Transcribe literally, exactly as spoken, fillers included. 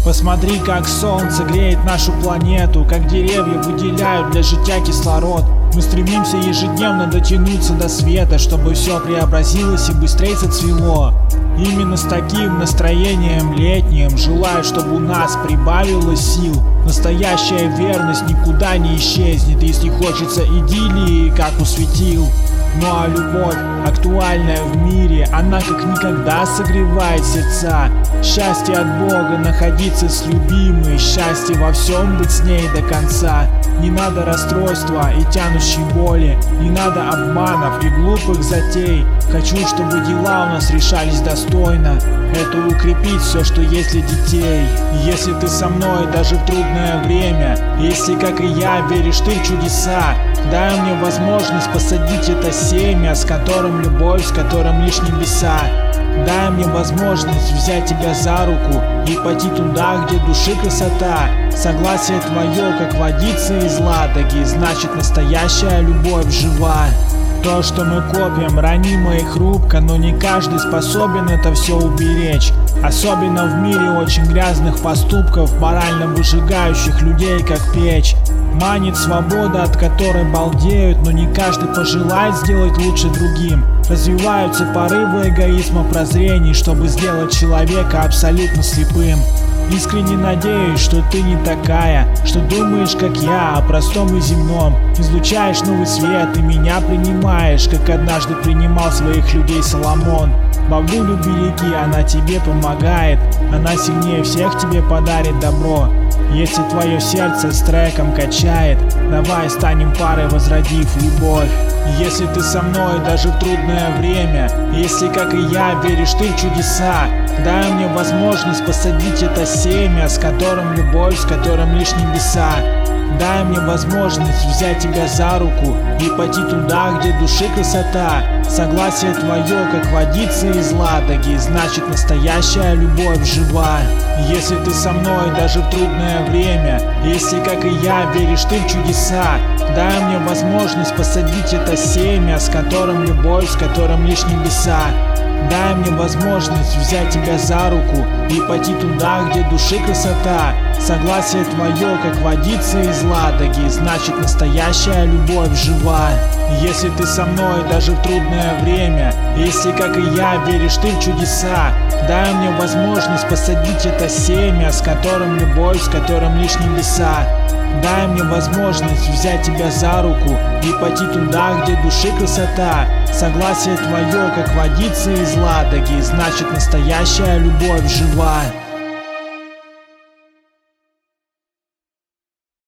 Посмотри, как солнце греет нашу планету, как деревья выделяют для життя кислород. Мы стремимся ежедневно дотянуться до света, чтобы все преобразилось и быстрее зацвело. Именно с таким настроением летним желаю, чтобы у нас прибавилось сил. Настоящая верность никуда не исчезнет, если хочется идиллии, как у светил. Ну а любовь, актуальная в мире, она как никогда согревает сердца. Счастье от Бога находиться с любимой, счастье во всем быть с ней до конца. Не надо расстройства и тянущей боли, не надо обманов и глупых затей. Хочу, чтобы дела у нас решались достойно, это укрепить все, что есть для детей. Если ты со мной даже в трудное время, если, как и я, веришь ты в чудеса, дай мне возможность посадить это семя, с которым любовь, с которым лишь небеса. Дай мне возможность взять тебя за руку и пойти туда, где души красота. Согласие твое, как водица из Ладоги, значит настоящая любовь жива. То, что мы копим, ранимо и хрупко, но не каждый способен это все уберечь. Особенно в мире очень грязных поступков, морально выжигающих людей, как печь. Манит свобода, от которой балдеют, но не каждый пожелает сделать лучше другим. Развиваются порывы эгоизма, прозрений, чтобы сделать человека абсолютно слепым. Искренне надеюсь, что ты не такая, что думаешь, как я, о простом и земном. Излучаешь новый свет и меня принимаешь, как однажды принимал своих людей Соломон. Бабулю береги, она тебе помогает, она сильнее всех тебе подарит добро. Если твое сердце с треком качает, давай станем парой, возродив любовь. Если ты со мной даже в трудное время, если, как и я, веришь ты в чудеса, дай мне возможность посадить это семя, с которым любовь, с которым лишь небеса. Дай мне возможность взять тебя за руку и пойти туда, где души красота. Согласие твое, как водица из Ладоги, значит настоящая любовь жива. Если ты со мной даже в трудное время, если, как и я, веришь ты в чудеса, дай мне возможность посадить это семя, с которым любовь, с которым лишь небеса. Дай мне возможность взять тебя за руку и пойти туда, где души красота. Согласие твое, как водица из Ладоги, значит настоящая любовь жива. Если ты со мной даже в трудное время, если, как и я, веришь ты в чудеса, дай мне возможность посадить это семя, с которым любовь, с которым лишь небеса. Дай мне возможность взять тебя за руку и пойти туда, где души красота. Согласие твое, как водица из Ладоги, значит настоящая любовь жива.